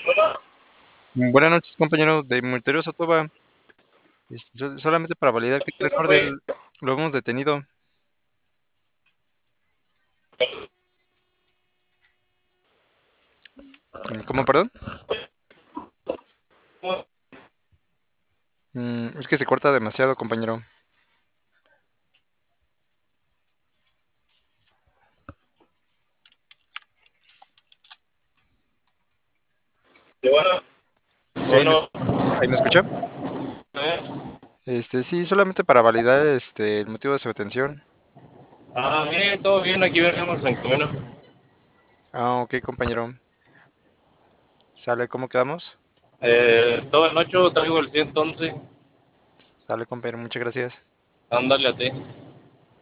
Buenas noches, compañero de Monterio Sotoba. Solamente para validar que el recuerde, lo hemos detenido. ¿Cómo, perdón? Es que se corta demasiado, compañero. Bueno, Sí, bueno, ahí me escucha. eh. Sí, solamente para validar el motivo de su detención. Bien, todo bien, aquí venimos en camino. Ah, ok, compañero. ¿Sale? ¿Cómo quedamos? Todo el 8 traigo el 111. Sale, compañero, muchas gracias. Ándale a ti.